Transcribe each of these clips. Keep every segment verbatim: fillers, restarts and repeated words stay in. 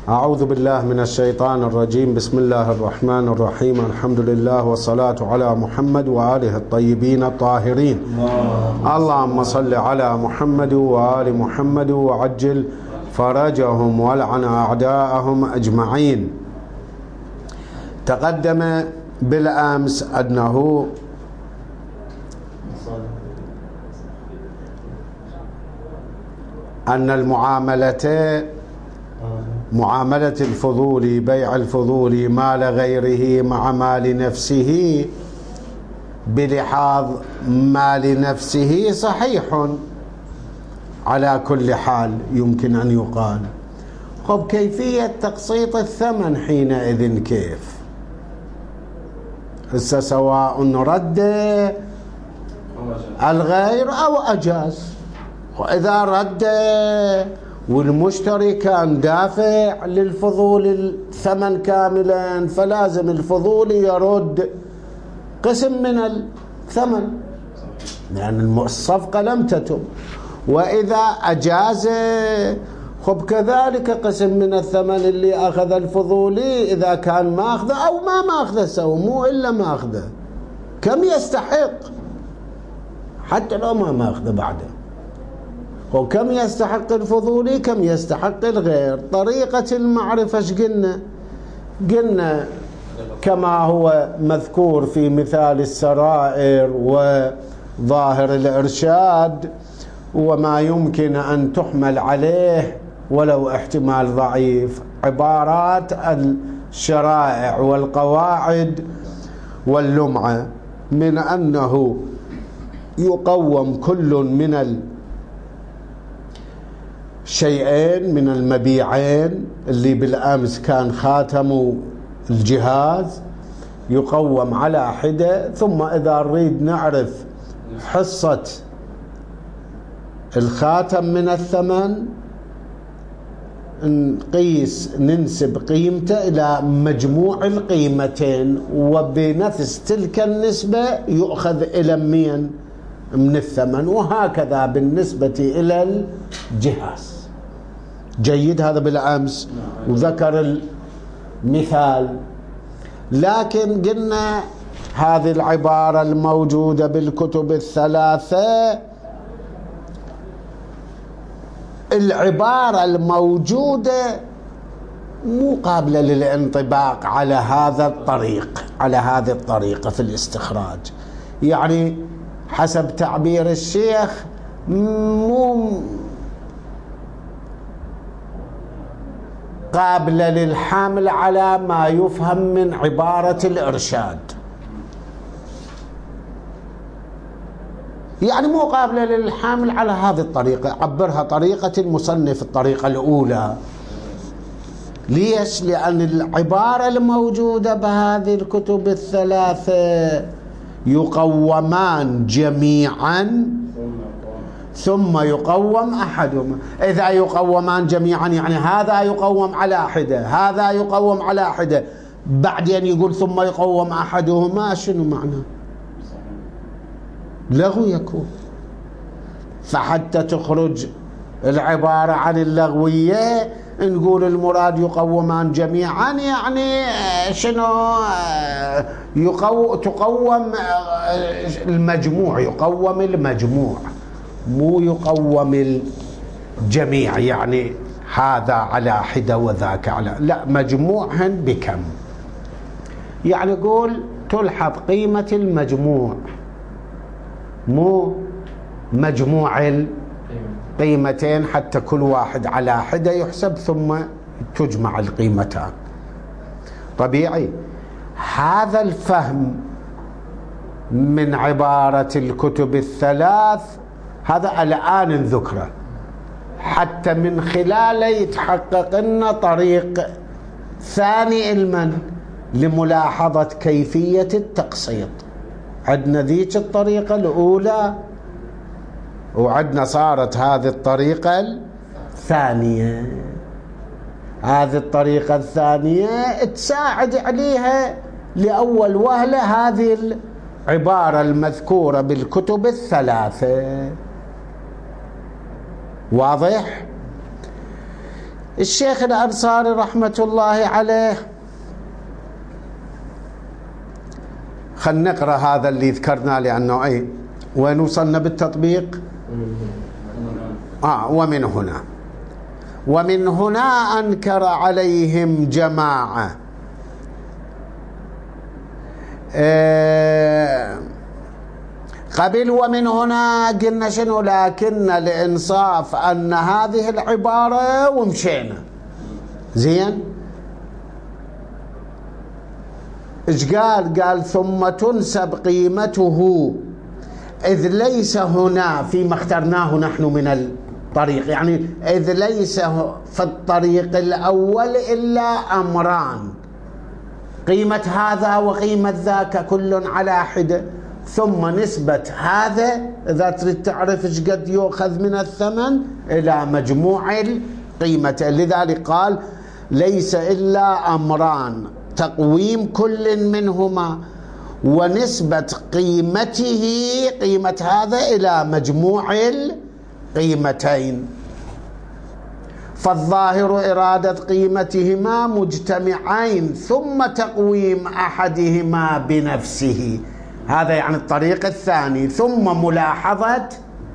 أعوذ بالله من الشيطان الرجيم. بسم الله الرحمن الرحيم. الحمد لله والصلاة على محمد وآله الطيبين الطاهرين. اللهم صل على محمد وآل محمد وعجل فرجهم ولعن أعداءهم أجمعين. تقدم بالأمس أنه أن المعاملة معاملة الفضولي، بيع الفضولي مال غيره مع مال نفسه بلحاظ مال نفسه صحيح على كل حال، يمكن أن يقال. طب كيفية تقسيط الثمن حينئذ كيف؟ هسه سواء رد الغير أو أجاز، وإذا رد والمشتري كان دافع للفضول الثمن كاملا فلازم الفضول يرد قسم من الثمن لأن الصفقة لم تتم. وإذا أجاز خب كذلك قسم من الثمن اللي أخذ الفضولي إذا كان ماخذه أو ما ماخذه سوى، مو إلا ماخذه كم يستحق حتى لو ما ماخذه بعده، وكم يستحق الفضولي كم يستحق الغير. طريقة المعرفة ايش قلنا؟ قلنا كما هو مذكور في مثال السرائر وظاهر الإرشاد وما يمكن أن تحمل عليه ولو احتمال ضعيف، عبارات الشرائع والقواعد واللمعة، من أنه يقوم كل من الشيئين من المبيعين اللي بالأمس كان خاتم الجهاز يقوم على حدة، ثم إذا نريد نعرف حصة الخاتم من الثمن نقيس ننسب قيمته إلى مجموع القيمتين، وبنفس تلك النسبة يؤخذ إلى مين من الثمن، وهكذا بالنسبة إلى الجهاز. جيد، هذا بالأمس وذكر المثال. لكن قلنا هذه العبارة الموجودة بالكتب الثلاثة العبارة الموجودة مو قابلة للانطباق على هذا الطريق على هذه الطريقة في الاستخراج. يعني حسب تعبير الشيخ مو قابلة للحمل على ما يفهم من عبارة الإرشاد، يعني مو قابلة للحمل على هذه الطريقة. عبرها طريقة المصنف الطريقة الأولى. ليش؟ لأن العبارة الموجودة بهذه الكتب الثلاثة يقومان جميعا ثم يقوم أحدهما. إذا يقومان جميعا يعني هذا يقوم على حدة هذا يقوم على حدة، بعدين يقول ثم يقوم أحدهما، شنو معنى؟ لغو يكون. فحتى تخرج العبارة عن اللغوية نقول المراد يقومان جميعا، يعني شنو؟ يقو تقوم المجموع يقوم المجموع مو يقوم الجميع، يعني هذا على حدة وذاك على، لا، مجموعهن بكم. يعني يقول تلحظ قيمة المجموع مو مجموع القيمتين، حتى كل واحد على حدة يحسب ثم تجمع القيمتان. طبيعي هذا الفهم من عبارة الكتب الثلاث، هذا الآن ذكره حتى من خلاله يتحقق لنا طريق ثاني المن لملاحظة كيفية التقسيط. عندنا ذيك الطريقة الأولى وعندنا صارت هذه الطريقة الثانية. هذه الطريقة الثانية تساعد عليها لأول وهلة هذه العبارة المذكورة بالكتب الثلاثة. واضح؟ الشيخ الأنصاري رحمة الله عليه، خلنا نقرأ هذا اللي ذكرنا لأنه أي وين وصلنا بالتطبيق. آه ومن هنا ومن هنا أنكر عليهم جماعة. آه قبل ومن هنا قلنا شنو؟ لكن الإنصاف أن هذه العبارة ومشينا زين. إيش قال؟ قال ثم تنسب قيمته إذ ليس هنا فيما اخترناه نحن من الطريق، يعني إذ ليس في الطريق الأول إلا أمران، قيمة هذا وقيمة ذاك كل على حدة، ثم نسبة هذا إذا تريد تعرف إيش قد يؤخذ من الثمن إلى مجموع القيمة. لذلك قال ليس إلا أمران، تقويم كل منهما ونسبة قيمته قيمة هذا إلى مجموع القيمتين، فالظاهر إرادة قيمتهما مجتمعين ثم تقويم أحدهما بنفسه، هذا يعني الطريق الثاني، ثم ملاحظة.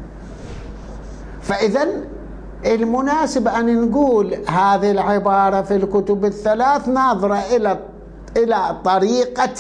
فإذا المناسب أن نقول هذه العبارة في الكتب الثلاث ناظرة إلى إلى طريقة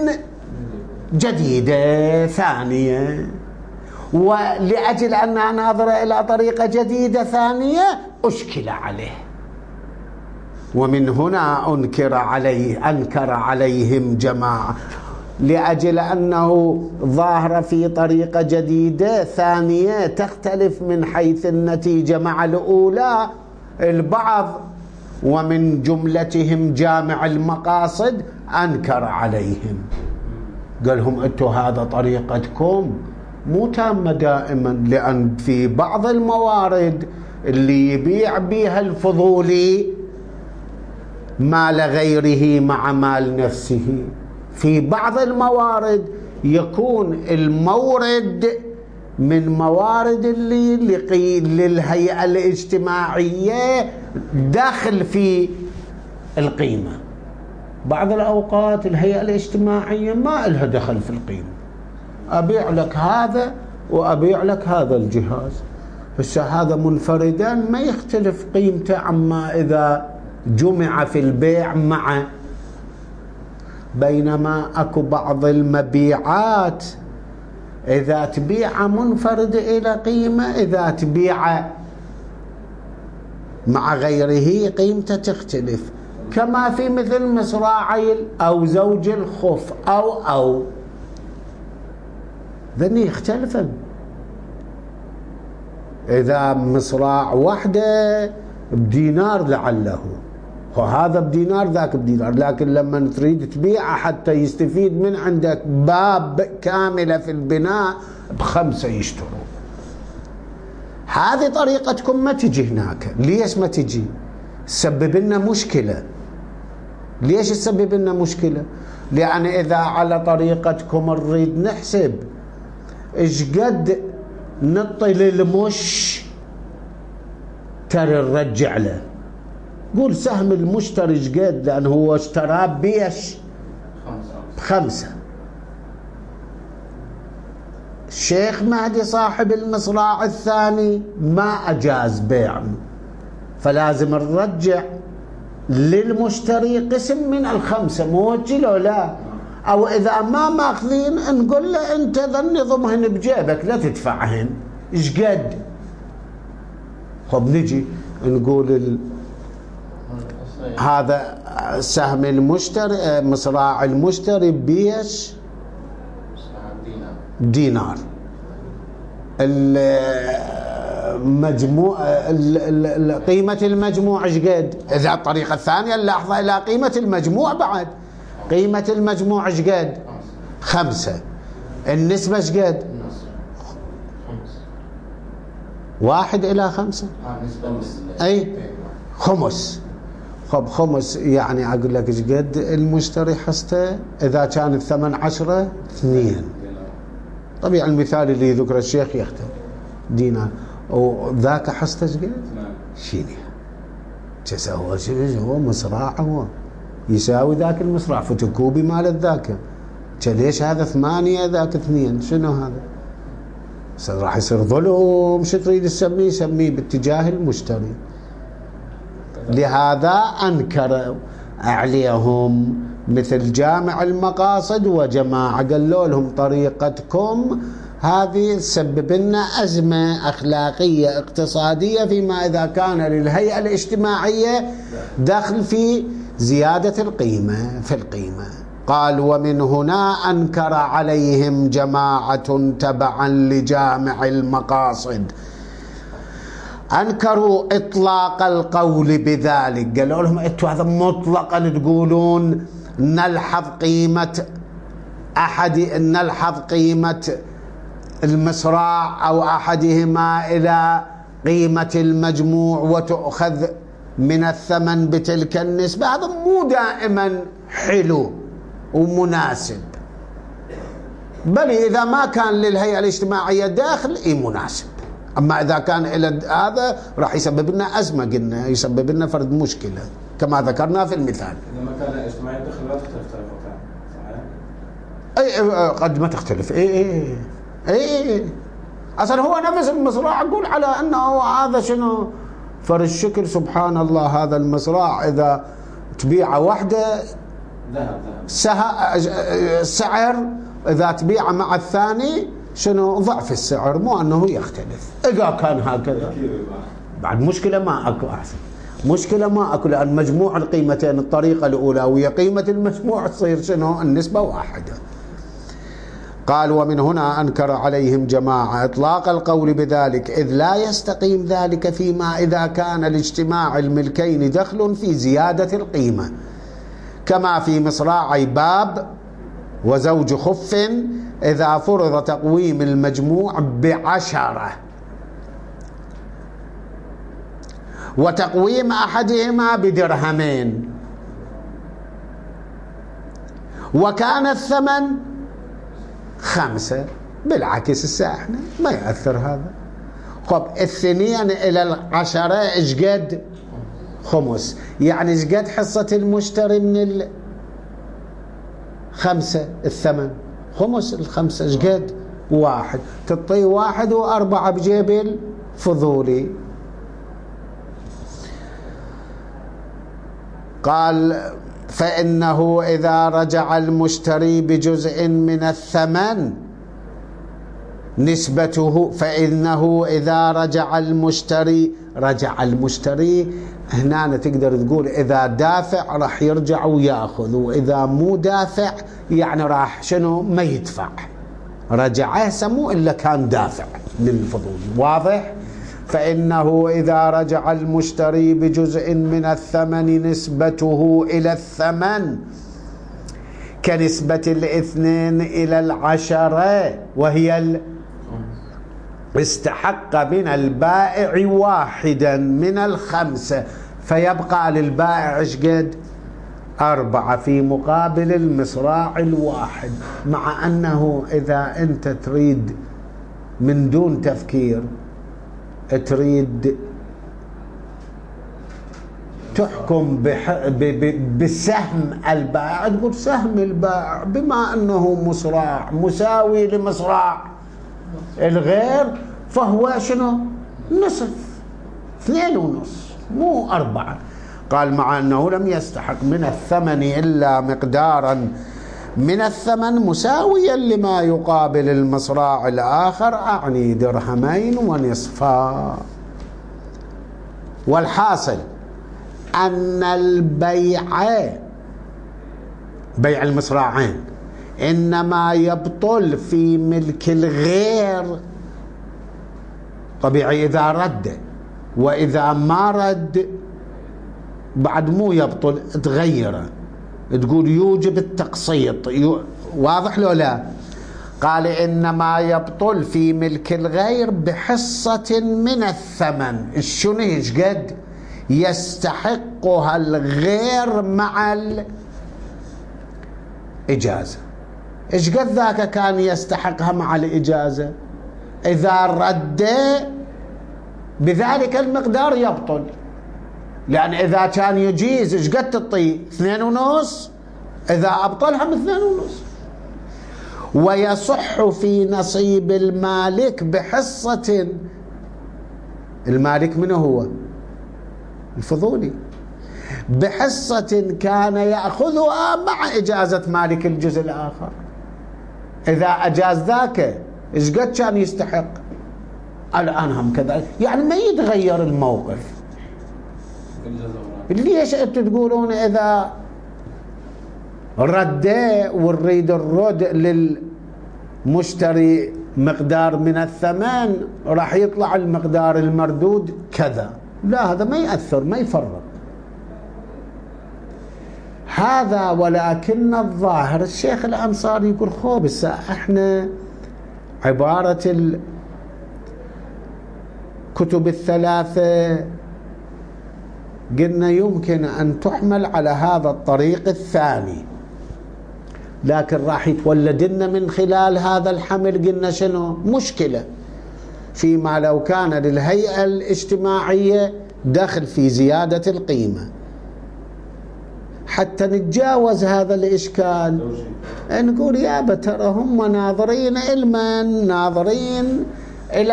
جديدة ثانية، ولأجل أنها ناظرة إلى طريقة جديدة ثانية أشكل عليه، ومن هنا أنكر عليه أنكر عليهم جماعة، لأجل أنه ظاهر في طريقة جديدة ثانية تختلف من حيث النتيجة مع الأولى البعض، ومن جملتهم جامع المقاصد أنكر عليهم، قال لهم أنتوا هذا طريقتكم مو تامة دائما، لأن في بعض الموارد اللي يبيع بها الفضولي مال غيره مع مال نفسه، في بعض الموارد يكون المورد من موارد اللي للهيئة الاجتماعية داخل في القيمة. بعض الأوقات الهيئة الاجتماعية ما لها دخل في القيمة، أبيع لك هذا وأبيع لك هذا الجهاز، بس هذا منفردا ما يختلف قيمته عما إذا جمع في البيع معه. بينما أكو بعض المبيعات إذا تبيع منفرد إلى قيمة، إذا تبيع مع غيره قيمته تختلف، كما في مثل مصراعي أو زوج الخف أو أو ذني يختلفن. إذا مصراع واحدة بدينار لعله، وهذا بدينار ذاك بدينار، لكن لما تريد تبيعه حتى يستفيد من عندك باب كاملة في البناء بخمسة يشتروا. هذه طريقتكم ما تجي هناك. ليش ما تجي؟ تسبب لنا مشكلة. ليش تسبب لنا مشكلة؟ لأن إذا على طريقتكم نريد نحسب إيش قد نطي للمش ترى نرجع له، قول سهم المشتري ايش قد، لأنه هو اشتراه بيش بخمسة. الشيخ مهدي صاحب المصراع الثاني ما أجاز بيع، فلازم نرجع للمشتري قسم من الخمسة، موجه لا، أو إذا ما ماخذين نقول له أنت ذني ضمهن بجيبك لا تدفعهن ايش قد. خب نجي نقول ال... هذا سهم المشتري مصراع المشتري بيش دينار، المجموع قيمة المجموع ايش قد. إذا الطريقة الثانية اللحظة إلى قيمة المجموع، بعد قيمة المجموع ايش قد؟ خمسة. النسبة ايش قد؟ واحد إلى خمسة، أي خمس. خب خمس يعني أقول لك ايش قد المشتري حصته. إذا كان الثمن عشرة اثنين، طبيعي المثال اللي ذكر الشيخ يختلف دينار، وذاك حصته ايش قد؟ شيني هو هو مصراع، هو يساوي ذاك المصراع فتكوبي مال الذاك، ليش هذا ثمانية ذاك اثنين؟ شنو هذا؟ راح يصير ظلم. شو تريد تسميه؟ سميه باتجاه المشتري. لهذا أنكر عليهم مثل جامع المقاصد وجماعة، قالوا لهم طريقتكم هذه تسبب لنا أزمة أخلاقية اقتصادية فيما إذا كان للهيئة الاجتماعية دخل في زيادة القيمة في القيمة. قال ومن هنا أنكر عليهم جماعة تبعا لجامع المقاصد، أنكروا إطلاق القول بذلك. قالوا لهم أنتم هذا مطلقا تقولون نلحظ قيمة أحد نلحظ قيمة المصراع أو أحدهما إلى قيمة المجموع وتأخذ من الثمن بتلك النسبة. هذا مو دائما حلو ومناسب، بل إذا ما كان للهيئة الاجتماعية داخل إيه مناسب، أما إذا كان إلى هذا راح يسبب لنا أزمة، قلنا يسبب لنا فرد مشكلة كما ذكرنا في المثال. إذا ما كان الاجتماعية داخل لا تختلف طريقتها، صحيح؟ أي قد ما تختلف. إيه إيه إيه أصلا هو نفس المصراع أقول على أنه هذا شنو فرد الشكل. سبحان الله، هذا المصراع إذا تبيعه واحدة ذهب ذهب سعر، إذا تبيعه مع الثاني شنو ضعف السعر، مو أنه يختلف. إذا كان هكذا بعد مشكلة ما أكو، أحسن مشكلة ما أكو، لأن مجموع القيمتين الطريقة الأولى وهي قيمة المجموع تصير شنو النسبة واحدة. قال ومن هنا أنكر عليهم جماعة إطلاق القول بذلك، إذ لا يستقيم ذلك فيما إذا كان لاجتماع الملكين دخل في زيادة القيمة، كما في مصراعي باب وزوج خف إذا فرض تقويم المجموع بعشرة وتقويم أحدهما بدرهمين وكان الثمن خمسة. بالعكس الساحنة ما يأثر هذا. خب الاثنين إلى العشرة إيش قد؟ خمس. يعني إيش قد حصة المشتري من الخمسة الثمن؟ خمس الخمسة إيش قد؟ واحد. تعطيه واحد وأربعة بجيب الفضولي. قال فإنه إذا رجع المشتري بجزء من الثمن نسبته، فإنه إذا رجع المشتري رجع المشتري هنا تقدر تقول إذا دافع راح يرجع ويأخذ، وإذا مو دافع يعني راح شنو ما يدفع. رجعه سمو إلا كان دافع للفضول. واضح؟ فإنه إذا رجع المشتري بجزء من الثمن نسبته إلى الثمن كنسبة الاثنين إلى العشرة، وهي ال... استحق من البائع واحدا من الخمسة، فيبقى للبائع ايش قد؟ أربعة في مقابل المصراع الواحد. مع أنه إذا أنت تريد من دون تفكير تريد تحكم بح... ب... ب... بسهم البائع، تقول سهم البائع بما أنه مصراع مساوي لمصراع الغير فهو شنو؟ نصف، اثنين ونص مو أربعة. قال مع أنه لم يستحق من الثمن إلا مقدارا من الثمن مساويا لما يقابل المصراع الآخر، أعني درهمين ونصفا. والحاصل أن البيع بيع المصراعين إنما يبطل في ملك الغير طبيعي إذا رد، وإذا ما رد بعد مو يبطل تغيره، تقول يوجب التقسيط. يو... واضح لو لا؟ قال إنما يبطل في ملك الغير بحصة من الثمن. شنو ايش قد يستحقها الغير مع الإجازة؟ ايش قد ذاك كان يستحقها مع الإجازة؟ إذا رد بذلك المقدار يبطل. لأن إذا كان يجيز إيش قد تعطي؟ اثنين ونص، إذا أبطلها من اثنين ونص. ويصح في نصيب المالك بحصة، المالك منه هو الفضولي، بحصة كان يأخذها مع إجازة مالك الجزء الآخر. إذا أجاز ذاك إيش قد كان يستحق؟ الآن هم كذا، يعني ما يتغير الموقف. ليش أنتم تقولون إذا رد ونريد الرد للمشتري مقدار من الثمن راح يطلع المقدار المردود كذا؟ لا، هذا ما يأثر، ما يفرق هذا. ولكن الظاهر الشيخ الأنصاري يقول خوب احنا عبارة الكتب الثلاثة قلنا يمكن أن تحمل على هذا الطريق الثاني، لكن راح يتولد لنا من خلال هذا الحمل قلنا شنو؟ مشكلة فيما لو كان للهيئة الاجتماعية دخل في زيادة القيمة. حتى نتجاوز هذا الإشكال نقول يا ترى هم ناظرين علما، ناظرين إلى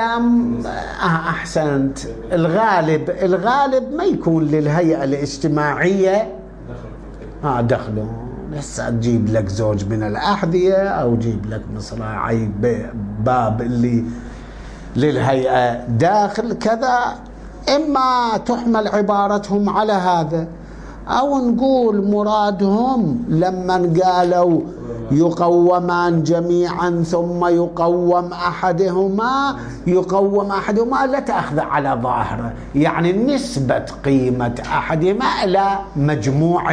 أحسنت. الغالب الغالب ما يكون للهيئة الاجتماعية آه دخله لسه تجيب لك زوج من الأحذية أو جيب لك مصراعي باب اللي للهيئة داخل كذا. إما تحمل عبارتهم على هذا، أو نقول مرادهم لما قالوا يقومان جميعا ثم يقوم أحدهما، يقوم أحدهما لا تأخذ على ظاهره، يعني نسبة قيمة أحدهما إلى مجموع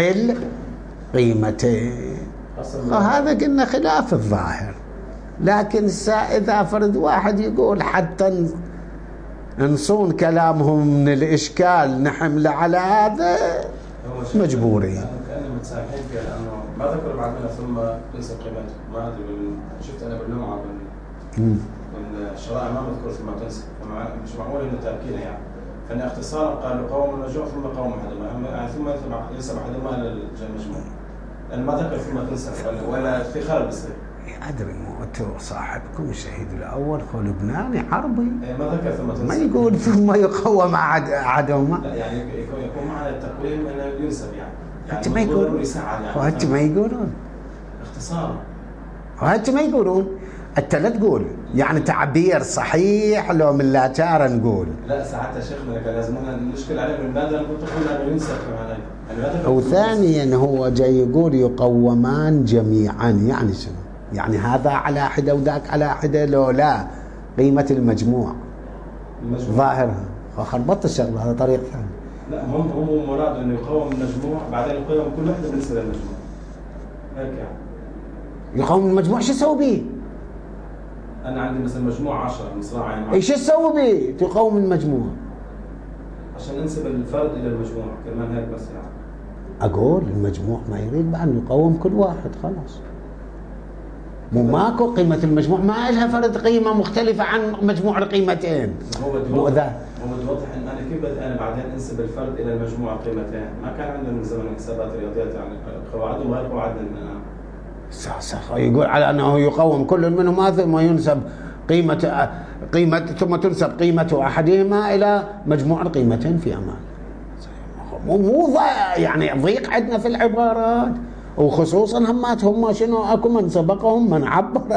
القيمتين. هذا قلنا خلاف الظاهر. لكن إذا فرد واحد يقول حتى نصون كلامهم من الإشكال نحمل على هذا مجبورين. كأنهم متسامحين فيها، لأنه ما ذكروا بعد منها ثم ليس قيمته. ما أدري، شفت أنا باللمعة والشرائع ما مذكور ثم تنسى، مش معقول إنه تأكيدها يعني. فإن اختصارا قالوا قوم الرجوع ثم قوم أحدهما، يعني ثم ينسب أحدهما للمجموع، لأن ما ذكر ثم تنسى ولا افتخار بس. أدري مو أنتو صاحبكم الشهيد الأول هو لبناني عربي، ما ذكر ثم تنسى، ما يقول ثم يقوم أحدهما. لا يعني يكون معنا التقويم أنه ينسب يعني. أنت ما يقولون يعني وأنت ما يقولون اختصار، وأنت ما يقولون. أنت لا تقول يعني تعبير صحيح لو من لا تارى نقول. لا ساعتها شيخنا كان لازمنا نشكل عليه من ماذا نقول تقول أنه ينسب كمان يعني. أو ثانيا هو جاي يقول يقومان جميعا، يعني شنو؟ يعني هذا على حدة وذاك على حدة، لو لا قيمة المجموع, المجموع. ظاهرها فخربطت الشغلة. هذا طريق ثاني. لا هم هم مراد انه يقوم المجموع بعدين يقوم كل وحده بالنسبه للمجموع هيك يعني. يقوم المجموع شو يسوي به؟ انا عندي مثلا مجموع عشرة مصراعين، ايش تسوي به تقوم المجموع؟ عشان ننسب الفرد الى المجموع كمان هيك بس يعني. اقول المجموع ما يريد بعد يقوم كل واحد خلاص. مو ماكو قيمة المجموع ما لها فرد قيمة مختلفة عن مجموع القيمتين. هو ذا هو بيوضح ان انا كيف بدي انا بعدين انسب الفرد الى المجموع قيمتين. ما كان عندنا من زمن الحسابات الرياضيات يعني قواعدهم غير قواعدنا. صح يقول على انه يقوم كل منهما ثم ينسب قيمة قيمة ثم تنسب قيمة احدهما الى مجموع القيمتين في امان. مو مو يعني ضيق عندنا في العبارات، وخصوصا همات هم شنو اكو من سبقهم من عبر.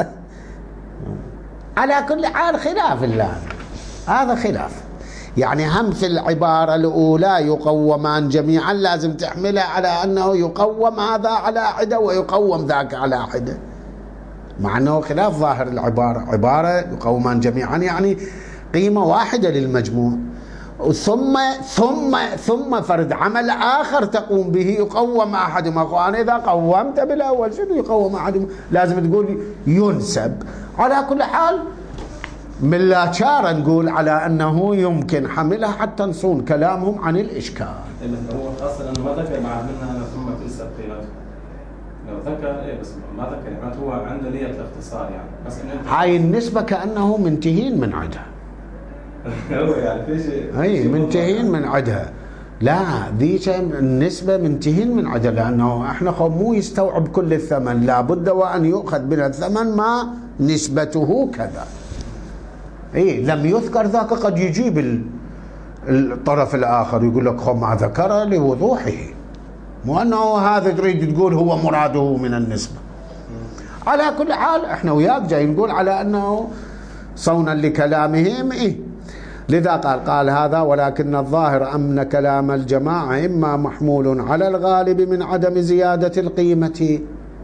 على كل حال خلاف الله، هذا خلاف. يعني هم في العبارة الأولى يقومان جميعا لازم تحملها على أنه يقوم هذا على حدة ويقوم ذاك على حدة، مع أنه خلاف ظاهر العبارة. عبارة يقومان جميعا يعني قيمة واحدة للمجموع، ثم ثم ثم فرد عمل آخر تقوم به يقوم أحدهما. وأنا إذا قومت بالأول شنو يقوم أحدهما؟ لازم تقول ينسب. على كل حال من لا شار نقول على أنه يمكن حملها حتى نصون كلامهم عن الإشكال. هو خاصة أنه ما ذكر بعد منها ثم تنسب قيمته. لو ذكر إيه بس ما ذكر يعني هو عنده نية الاختصار يعني. بس هاي النسبة كأنه منتهين من عدها. هو يعني في شيء. أي منتهين من عدها. لا، ذي النسبة منتهين من عدل، لأنه احنا خو مو يستوعب كل الثمن، لابد وأن يؤخذ من الثمن ما نسبته كذا. اي لم يذكر ذاك قد يجيب الطرف الآخر يقول لك خو ما ذكر لوضوحه، مو أنه هذا تريد تقول هو مراده من النسبة. على كل حال احنا وياك جاي نقول على أنه صونا لكلامهم. إيه لذا قال قال هذا ولكن الظاهر أن كلام الجماعة إما محمول على الغالب من عدم زيادة القيمة،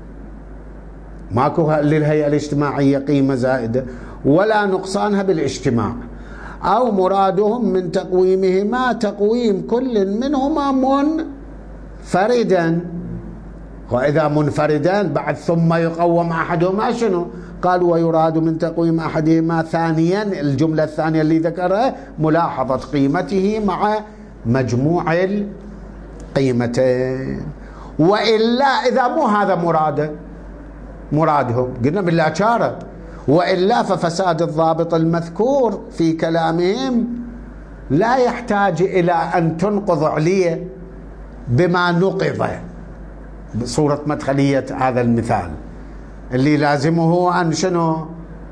ماكو للهيئة الاجتماعية قيمة زائدة ولا نقصانها بالاجتماع، أو مرادهم من تقويمهما تقويم كل منهما منفردا. وإذا منفردا بعد ثم يقوم أحدهما شنو؟ قال ويراد من تقويم أحدهما ثانيا، الجملة الثانية اللي ذكرها ملاحظة قيمته مع مجموع القيمتين. وإلا إذا مو هذا مراده مرادهم قلنا بالله شارة، وإلا ففساد الضابط المذكور في كلامهم لا يحتاج إلى أن تنقض عليه بما نقض بصورة مدخلية هذا المثال اللي لازمه أن شنو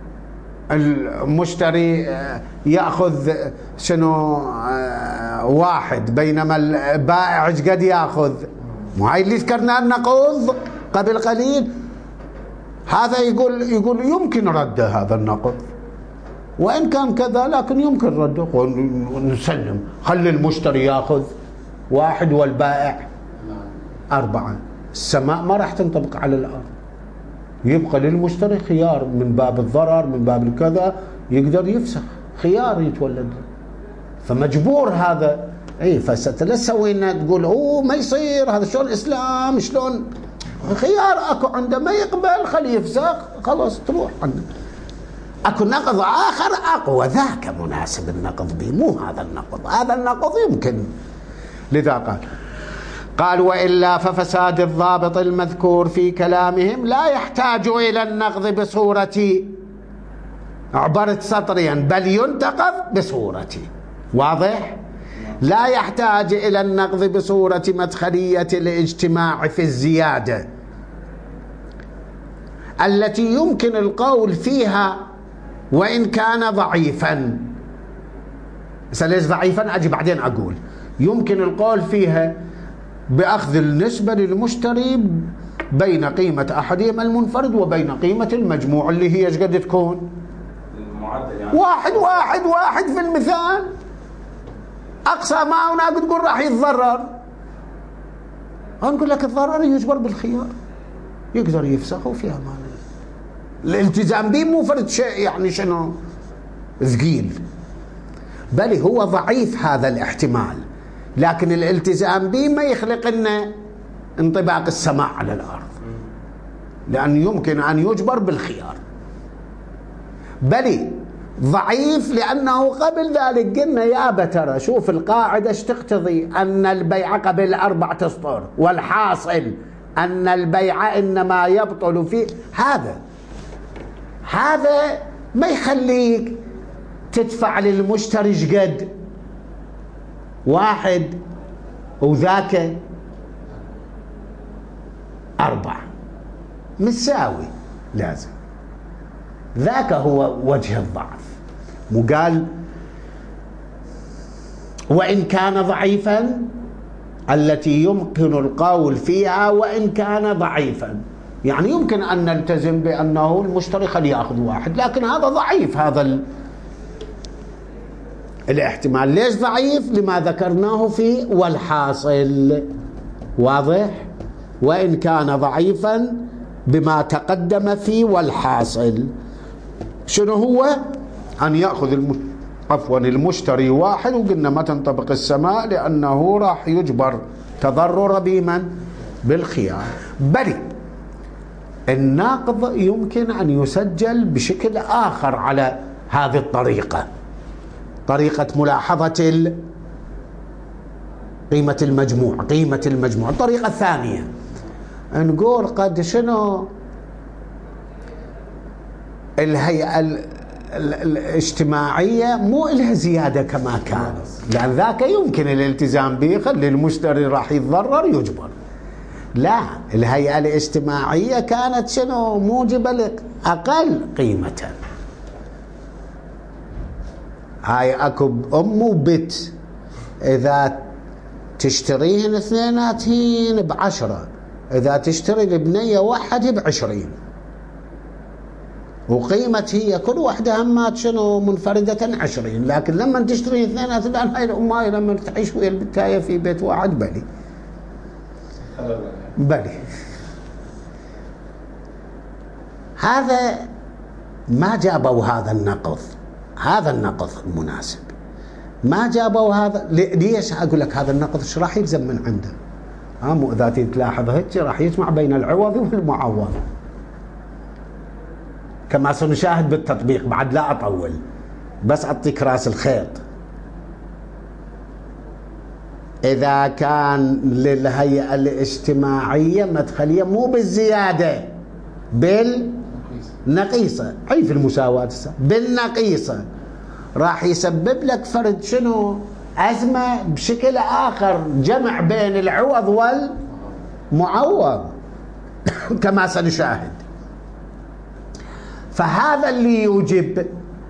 المشتري يأخذ شنو واحد بينما البائع قد يأخذ، مو هاي اللي ذكرنا النقض قبل قليل. هذا يقول يقول يمكن رد هذا النقض وإن كان كذا، لكن يمكن رده ونسلم، خلي المشتري يأخذ واحد والبائع أربعة. السماء ما راح تنطبق على الأرض، يبقى للمشتري خيار من باب الضرر من باب الكذا، يقدر يفسخ خيار يتولد، فمجبور هذا. اي فلا تسوينا تقول هو ما يصير هذا شلون الاسلام شلون، خيار اكو عنده ما يقبل خليه يفسخ خلاص تروح عنده. اكو نقض اخر اقوى ذاك مناسب النقض به، مو هذا النقض، هذا النقض يمكن. لذا قال قال وإلا ففساد الضابط المذكور في كلامهم لا يحتاج إلى النقض بصورة، عبرت سطريا، بل ينتقض بصورة. واضح؟ لا يحتاج إلى النقض بصورة مدخلية الاجتماع في الزيادة التي يمكن القول فيها وإن كان ضعيفا. ليش ضعيفا؟ أجي بعدين أقول. يمكن القول فيها بأخذ النسبة للمشتري بين قيمة أحدهما المنفرد وبين قيمة المجموع اللي هي ايش قد تكون؟ المعدل يعني واحد واحد واحد في المثال. أقصى ما هناك تقول راح يتضرر، نقول لك الضرر يجبر بالخيار، يقدر يفسخ وفيها مانع. الالتزام به مو فرد شيء يعني شنو ثقيل، بل هو ضعيف هذا الاحتمال، لكن الالتزام به ما يخلق لنا انطباق السماء على الأرض، لأن يمكن أن يجبر بالخيار. بل ضعيف لأنه قبل ذلك قلنا يا بترى شوف القاعدة ايش تقتضي، أن البيع قبل أربعة أسطر، والحاصل أن البيع إنما يبطل فيه. هذا هذا ما يخليك تدفع للمشتري شقد واحد وذاك أربعة مساوي، لازم ذاك هو وجه الضعف. مو قال وإن كان ضعيفا التي يمكن القول فيها وإن كان ضعيفا، يعني يمكن أن نلتزم بأنه المشتري خليه يأخذ واحد، لكن هذا ضعيف هذا ال... الاحتمال. ليش ضعيف؟ لما ذكرناه في والحاصل. واضح؟ وإن كان ضعيفا بما تقدم في والحاصل. شنو هو؟ أن يأخذ الم... عفوا المشتري واحد، وقلنا ما تنطبق السماء لأنه راح يجبر تضرر بمن؟ بالخيار. بل الناقض يمكن أن يسجل بشكل آخر على هذه الطريقة، طريقة ملاحظة قيمة المجموع قيمة المجموع الطريقة الثانية نقول قد شنو الهيئة الاجتماعية مو إلها زيادة كما كان، لأن ذاك يمكن الالتزام به، خلي المشتري راح يتضرر يجبر. لا، الهيئة الاجتماعية كانت شنو؟ موجبة أقل قيمة. هاي أكو أم وبت، إذا تشتريهن اثنيناتهن بعشرة، إذا تشتري البنية واحد بعشرين، وقيمة هي كل واحدة همات شنو منفردة عشرين. لكن لما تشتري اثنينات، الآن هاي الأم هاي لما تعيش ويا البتاية في بيت واحد بلي بلي هذا ما جابوا هذا النقض، هذا النقض المناسب ما جابوا هذا. ليش أقول لك هذا النقض ايش راح يلزم من عنده؟ ها مو إذا تلاحظ هيك راح يجمع بين العوض والمعوض، كما سنشاهد بالتطبيق. بعد لا أطول، بس أعطيك رأس الخيط. إذا كان للهيئة الاجتماعية مدخلية مو بالزيادة، بالنقيصة، أي في المساواة بالنقيصة، راح يسبب لك فرد شنو؟ أزمة بشكل آخر، جمع بين العوض والمعوض كما سنشاهد. فهذا اللي يوجب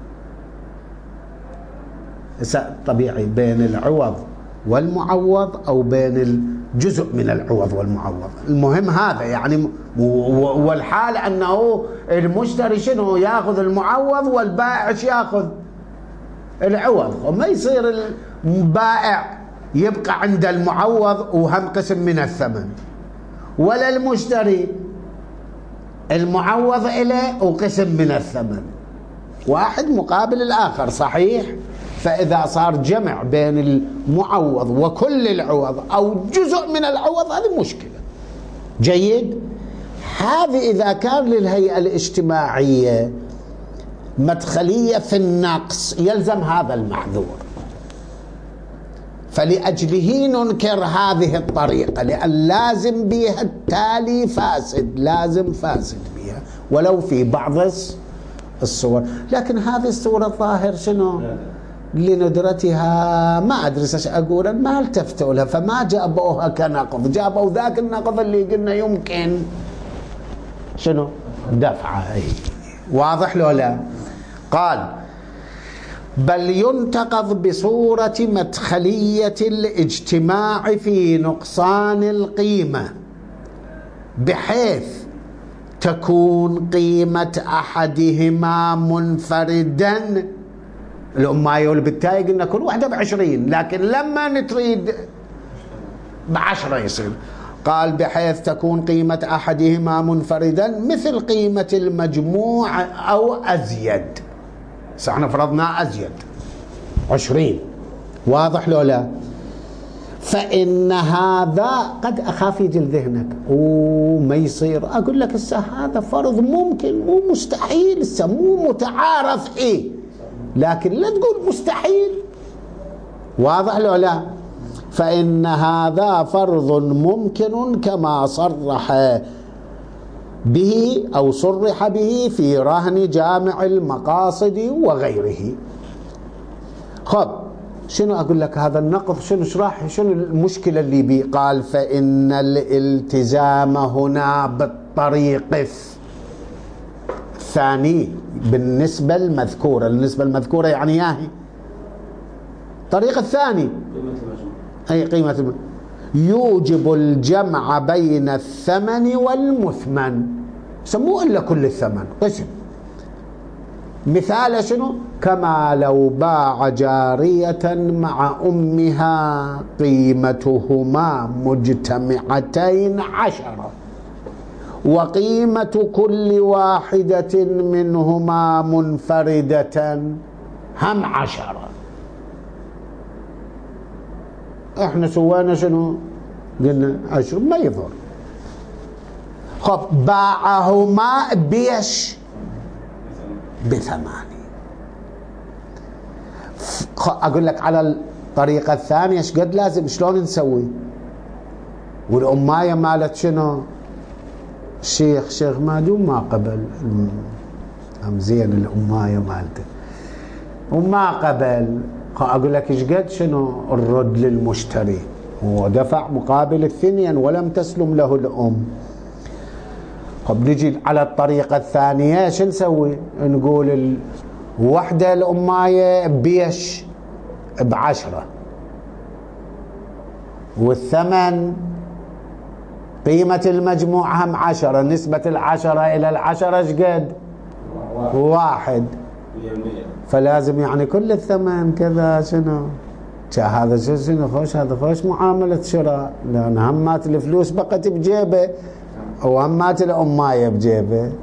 طبيعي بين العوض والمعوض، أو بين الجزء من العوض والمعوض. المهم هذا يعني، والحال أنه المشتري شنو يأخذ المعوض والبائع يأخذ العوض، وما يصير البائع يبقى عند المعوض وهم قسم من الثمن، ولا المشتري المعوض إليه وقسم من الثمن، واحد مقابل الآخر. صحيح؟ فإذا صار جمع بين المعوض وكل العوض أو جزء من العوض، هذه مشكلة. جيد؟ هذه إذا كان للهيئة الاجتماعية مدخلية في النقص يلزم هذا المحذور، فلأجله ننكر هذه الطريقة، لأن لازم بها التالي فاسد، لازم فاسد بها ولو في بعض الصور. لكن هذه الصورة الظاهر شنو؟ لندرتها ما أدري ايش أقول، ما التفتوا لها، فما جابوها كنقض، جابوا ذاك النقض اللي قلنا يمكن شنو؟ دفعه. واضح لو لا؟ قال بل ينتقض بصورة مدخلية الاجتماع في نقصان القيمة، بحيث تكون قيمة أحدهما منفردا. الأماية والبتاية قلنا كل واحدة بعشرين، لكن لما نتريد بعشرة يصير. قال بحيث تكون قيمة أحدهما منفردا مثل قيمة المجموع أو أزيد. احنا فرضنا أزيد عشرين. واضح لو لا؟ فإن هذا قد أخاف يجي لذهنك وما يصير. أقول لك هسه هذا فرض ممكن، مو مستحيل، هسه مو متعارف إيه، لكن لا تقول مستحيل. واضح لو لا؟ فإن هذا فرض ممكن كما صرح به أو صرح به في رهن جامع المقاصد وغيره. خب شنو أقول لك هذا النقض شنو شرح، شنو المشكلة اللي بيه؟ قال فإن الالتزام هنا بالطريق الثاني بالنسبة المذكورة. النسبة المذكورة يعني ياهي الطريق الثاني أي قيمة المجموع، يوجب الجمع بين الثمن والمثمن. سموه إلا كل الثمن قسم. مثال شنو؟ كما لو باع جارية مع أمها قيمتهما مجتمعتين عشرة، وقيمة كل واحدة منهما منفردة هم عشرة. احنا سوينا شنو؟ قلنا عشر، ما يضر. خب باعهما بيش بثمانية. اقول لك على الطريقة الثانية ايش قد لازم، شلون نسوي؟ والأماية مالت شنو؟ الشيخ شيخ مادوم ما قبل افهم زين الأماية مالته. وما قبل أقول لك إيش قد شنو الرد للمشتري، هو دفع مقابل الثنين ولم تسلم له الأم. طب نجي على الطريقة الثانية شو نسوي؟ نقول الوحدة الأماية بيش بعشرة، والثمن قيمة المجموع هم عشرة، نسبة العشرة إلى العشرة ايش قد؟ واحد، فلازم يعني كل الثمن كذا شنو هذا شنو خوش، هذا خوش معاملة شراء، لأن همات الفلوس بقت بجيبه وهمات الأماية بجيبه.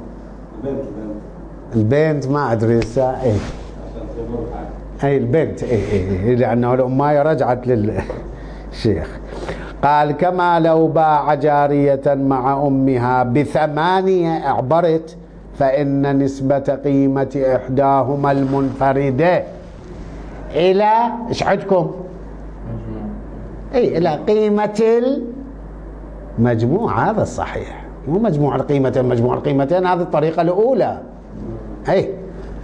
البنت ما أدري الساعة ايه اي البنت اي اي لأنه الأماية رجعت للشيخ. قال كما لو باع جارية مع أمها بثمانية أعبرت، فإن نسبة قيمة إحداهما المنفردة إلى إيش عندكم؟ أي إلى قيمة المجموع، هذا الصحيح، مو مجموع القيمتين، مجموع القيمتين هذه الطريقة الأولى. أي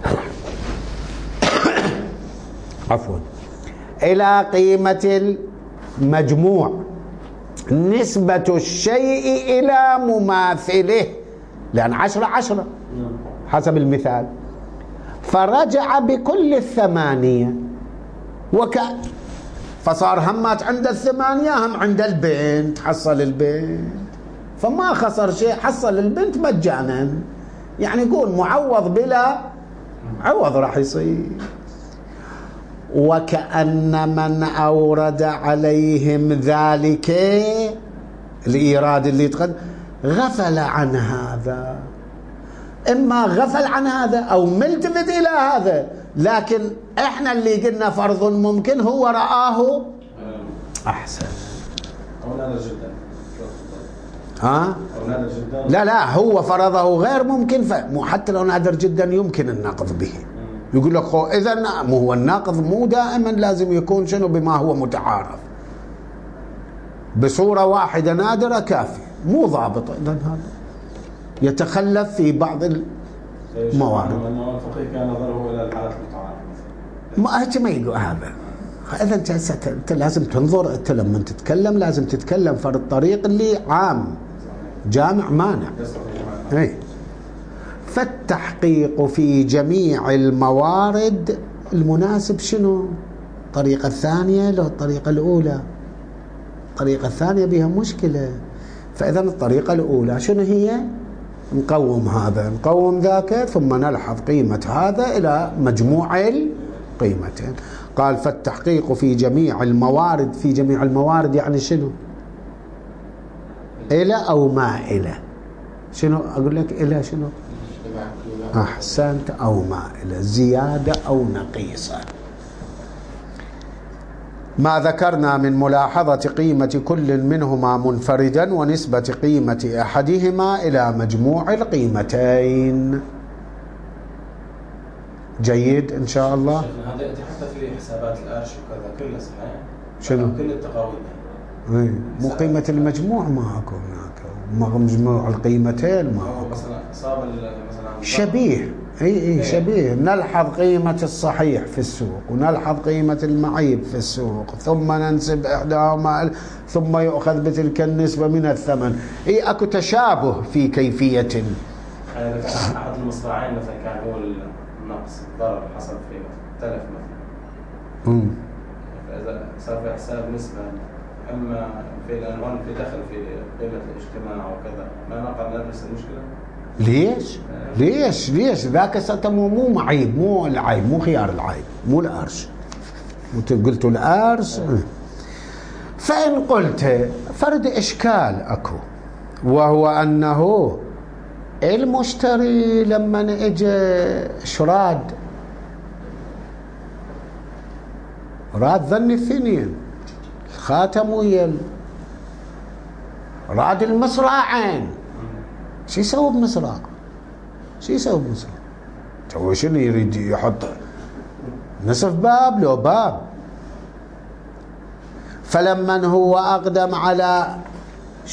عفوا، إلى قيمة المجموع نسبة الشيء إلى مماثله، لأن عشرة عشرة حسب المثال، فرجع بكل الثمانية وك فصار همات عند الثمانية هم عند البنت، حصل البنت فما خسر شيء، حصل البنت مجانا، يعني يقول معوض بلا عوض راح يصير. وكأن من أورد عليهم ذلك الإيراد اللي تقدم غفل عن هذا، إما غفل عن هذا أو ملتفت إلى هذا، لكن إحنا اللي قلنا فرض ممكن هو رآه أحسن. أو نادر جدا. ها؟ أو نادر جدا. لا لا هو فرضه غير ممكن، فمو حتى لو نادر جدا يمكن النقض به. يقول لك خو إذا مو هو الناقض مو دائما لازم يكون شنو بما هو متعارف، بصورة واحدة نادرة كافي، مو ضابط. إذا هذا يتخلف في بعض الموارد. الفقيه كان نظره إلى الحالات المتعارفة. ما أنت ما يقول هذا. إذا أنت أنت لازم تنظر، أنت لما تتكلم لازم تتكلم فرد الطريق اللي عام جامع مانع. إيه. فالتحقيق في جميع الموارد المناسب شنو؟ الطريقة الثانية لو الطريقة الأولى؟ الطريقة الثانية بها مشكلة. فإذا الطريقة الأولى شنو هي؟ نقوم هذا نقوم ذاك ثم نلحظ قيمة هذا إلى مجموع القيمتين. قال فالتحقيق في جميع الموارد، في جميع الموارد يعني شنو؟ إلى أو ما إلى؟ شنو أقول لك إلى شنو؟ أحسنت، أو ما إلى زيادة أو نقيصة. ما ذكرنا من ملاحظة قيمة كل منهما منفردا ونسبة قيمة أحدهما إلى مجموع القيمتين. جيد إن شاء الله. هذا يأتي حتى في حسابات الأرش وكذا كله صحيح. شنو؟ كل التقاويم. إيه مو قيمة المجموع ما أكو هناك، مجموع القيمتين ما أكو. مثلا صاب مثلا شبيه. اي اي شبيه. نلحظ قيمة الصحيح في السوق ونلحظ قيمة المعيب في السوق، ثم ننسب إحداهما ثم يؤخذ بتلك النسبة من الثمن. اي اكو تشابه في كيفية. إذا كان أحد المصراعين مثلا كان هو النقص ضرر حصل فيه تلف مثلا. امم فإذا صار في حساب نسبة أما في الألوان في دخل في قيمة الاجتماع وكذا، ما نقل نفس المشكلة. ليش؟ ليش؟ ليش؟ ذاك ستمو مو معيب، مو العيب، مو خيار العيب، مو الأرش. قلت الأرش. فإن قلت فرد إشكال أكو، وهو أنه المشتري لما اجى شراد راد ظن الثنين الخاتم ويا راد المصراعين، شو يسوي بمصراع؟ شو يسوي بمصراع؟ هو شنو يريد يحط نصف باب لو باب؟ فلما هو أقدم على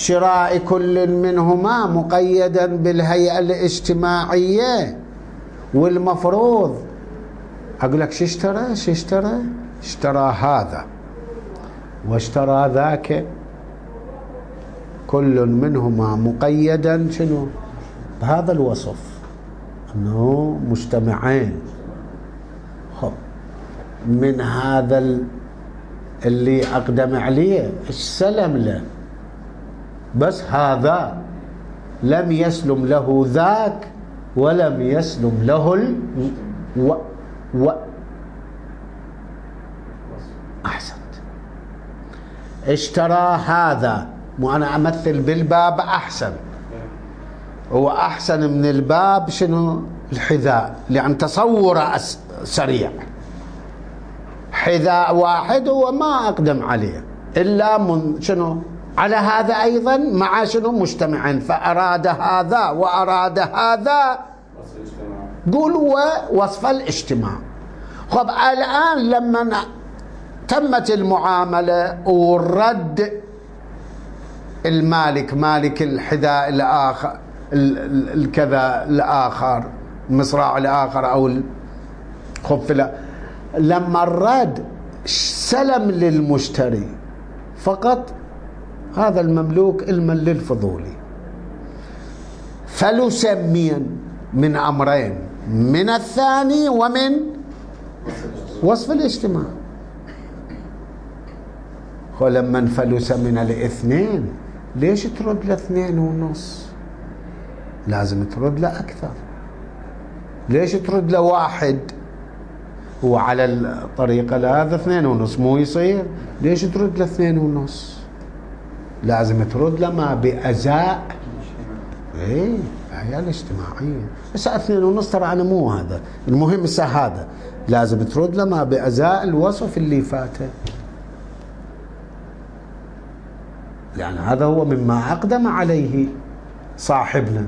شراء كل منهما مقيدا بالهيئة الاجتماعية والمفروض أقول لك شو اشترى شو اشترى اشترى هذا واشترى ذاك، كل منهما مقيدا شنو بهذا الوصف أنه مجتمعين. خب من هذا اللي أقدم عليه السلم له، بس هذا لم يسلم له ذاك ولم يسلم له ال و... و... أحسنت. اشترى هذا، وأنا أمثل بالباب أحسن، هو أحسن من الباب شنو الحذاء، لأن تصوره سريع. حذاء واحد هو ما أقدم عليه إلا من شنو على هذا أيضا مع شنو مجتمعين، فأراد هذا وأراد هذا قولوا وصف الاجتماع. خب الآن لما تمت المعاملة والرد المالك مالك الحذاء الآخر الكذا الآخر المصراع الآخر أو الخف، لما الرد سلم للمشتري فقط هذا المملوك المن للفضولي، فلسميا من أمرين، من الثاني ومن وصف الاجتماع. ولما انفلس من الاثنين ليش ترد لاثنين ونص؟ لازم ترد له أكثر. ليش ترد له واحد؟ هو على الطريقة هذا اثنين ونص مو يصير، ليش ترد له اثنين ونص؟ لازم ترد له ما بأزاء ايه هي الاجتماعية. بس اثنين ونص ترى أنا مو هذا المهم، بس هذا لازم ترد له ما بأزاء الوصف اللي فاته، لأن هذا هو مما أقدم عليه صاحبنا.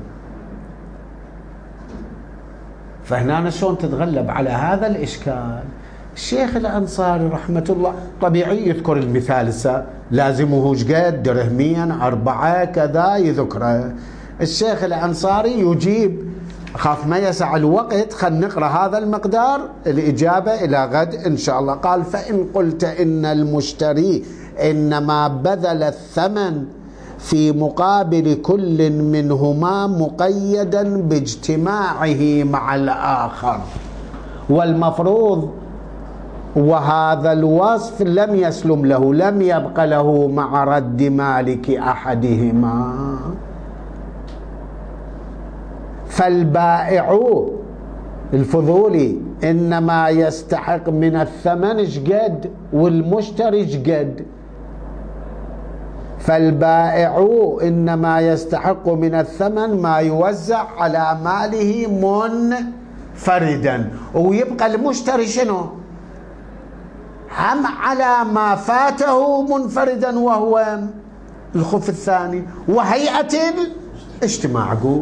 فهنا شلون تتغلب على هذا الإشكال؟ الشيخ الأنصاري رحمة الله طبيعي يذكر المثال، لازمه شقد درهميا أربعة كذا يذكره. الشيخ الأنصاري يجيب، أخاف ما يسع الوقت، خلينا نقرأ هذا المقدار الإجابة إلى غد إن شاء الله. قال: فإن قلت إن المشتري إنما بذل الثمن في مقابل كل منهما مقيدا باجتماعه مع الآخر، والمفروض وهذا الوصف لم يسلم له، لم يبق له مع رد مالك أحدهما، فالبائع الفضولي إنما يستحق من الثمن شقد والمشتري شقد، فالبائع إنما يستحق من الثمن ما يوزع على ماله منفردا، ويبقى المشتري شنو؟ هم على ما فاته منفردا وهو الخف الثاني وهيئة الاجتماع. قول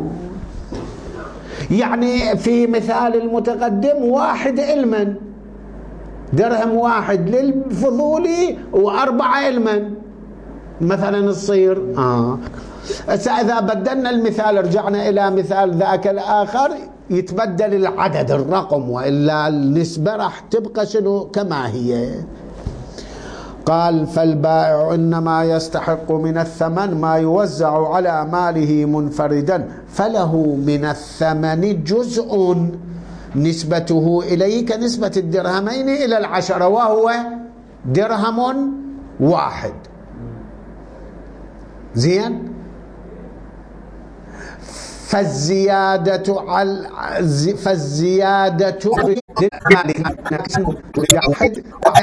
يعني في مثال المتقدم واحد علما، درهم واحد للفضولي وأربعة علما مثلا تصير آه. إذا بدلنا المثال رجعنا إلى مثال ذاك الآخر يتبدل العدد الرقم، وإلا النسبة راح تبقى شنو كما هي. قال: فالبائع إنما يستحق من الثمن ما يوزع على ماله منفردا، فله من الثمن جزء نسبته إليه كنسبة الدرهمين إلى العشرة، وهو درهم واحد. زين؟ فالزيادة على فالزيادة واحد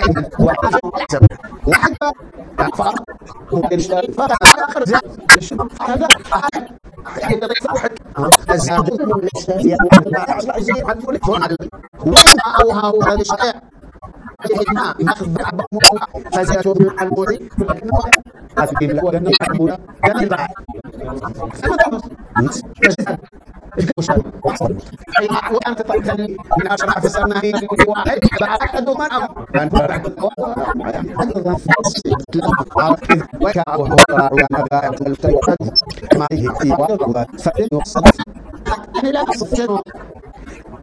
وأنت طلبتني من أشرح في السنة واحد بعد ما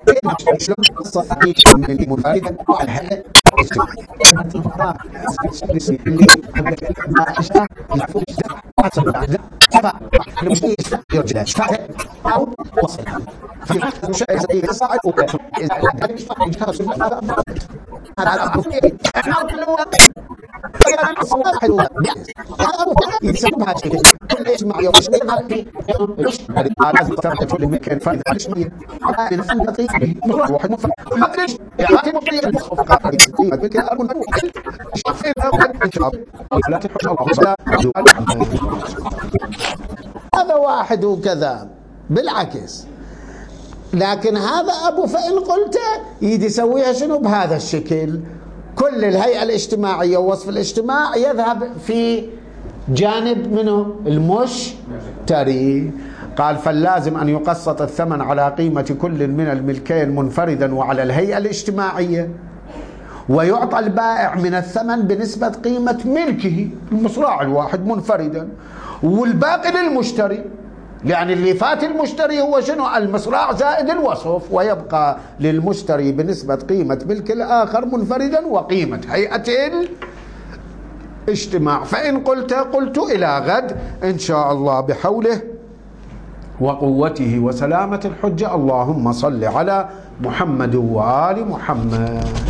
هذا واحد وكذا بالعكس. لكن هذا أبو فإن قلت يدي يسويها شنو بهذا الشكل. كل الهيئة الاجتماعية ووصف الاجتماع يذهب في جانب منه المشتري. قال فاللازم أن يقسط الثمن على قيمة كل من الملكين منفردا وعلى الهيئة الاجتماعية، ويعطى البائع من الثمن بنسبة قيمة ملكه المصراع الواحد منفردا، والباقي للمشتري، يعني اللي فات المشتري هو شنو؟ المصراع زائد الوصف، ويبقى للمشتري بنسبة قيمة ملك الآخر منفردا وقيمة هيئة الاجتماع. فإن قلت قلت إلى غد إن شاء الله بحوله وقوته وسلامة الحجة. اللهم صل على محمد وآل محمد.